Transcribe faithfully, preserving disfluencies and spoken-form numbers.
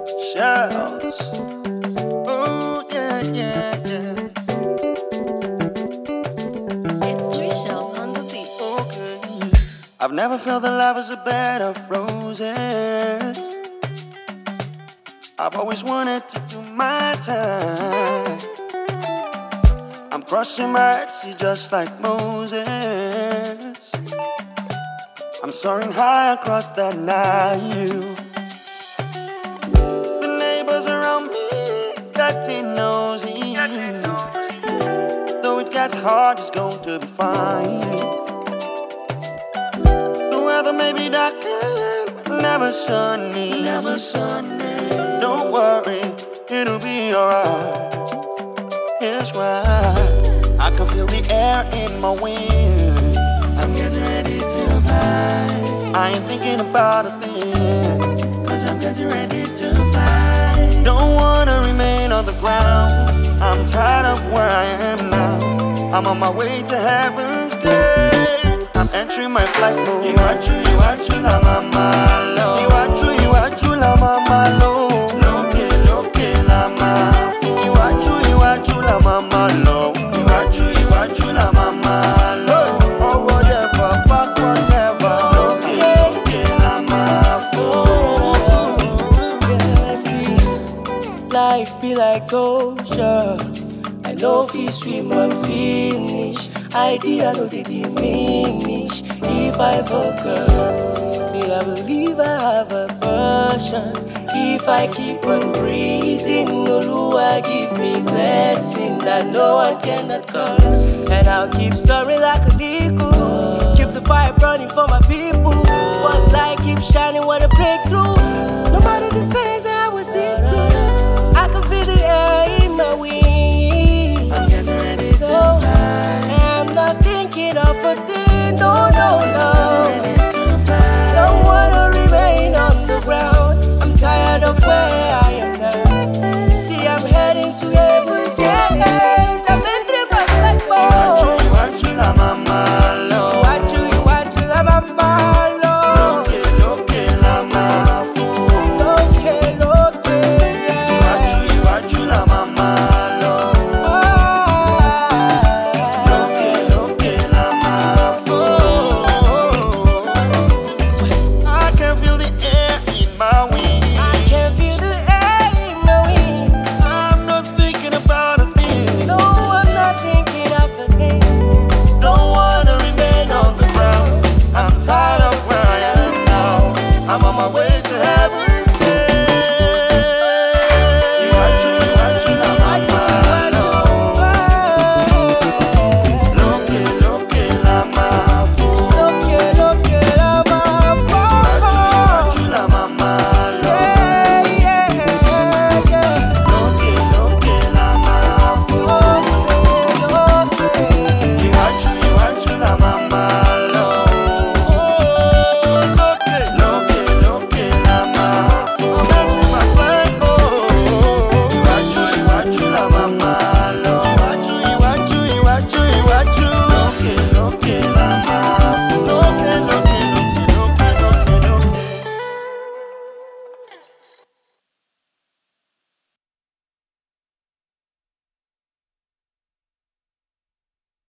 Shells. Oh, yeah, yeah, yeah. It's three shells on the beat. Okay. I've never felt that love is a bed of roses. I've always wanted to do my time. I'm crossing my Red Sea just like Moses. I'm soaring high across the Nile. The neighbors around me getting nosy. Though it gets hard, it's going to be fine. The weather may be dark, but never sunny. Never sunny. Don't worry, it'll be alright. Here's why. I can feel the air in my wings. I'm getting ready to fly. I ain't thinking about a thing, cause I'm getting ready to fly. Don't wanna remain on the ground. I'm tired of where I am now. I'm on my way to heaven's gate. I'm entering my flight mode. You are true, you are true, la mama lo. You are true, you are true, la mama lo. Loke, loke, la ma fo. You are true, you are true, la mama lo. You are true, you are true, la mama lo. Forward ever, backward never. Loke, loke, la ma fo. Yeah, see, life be like ocean. I know if you swim and finish, idea no they diminish. If I focus, say I believe I have a passion. If I keep on breathing, Oluwa give me blessing that no one cannot curse. And I'll keep soaring like a eagle. Keep the fire burning for my people. Spotlight keep shining when I break through. No matter the phase I was in through, I can feel the air in my wings. I'm getting ready to fly. I'm not thinking of a thing, no, no, I'm no. getting ready to fly. Don't wanna remain on the ground. I'm tired of where I am now. See, I'm heading to heaven's gate. I'm entering my black You are ball. true, you are true, la mama lo. You want to, you want to, I'm a malo. Loke, loke, la ma fo. Loke, loke, You are yeah. true, you are true, la mama lo. Loke, loke, la ma fo. I can feel the air in my wings. I can feel the air in my wings. I'm not thinking about a thing. No, I'm not thinking of a thing. Don't wanna remain on the ground. I'm tired of where I am now. I'm on my way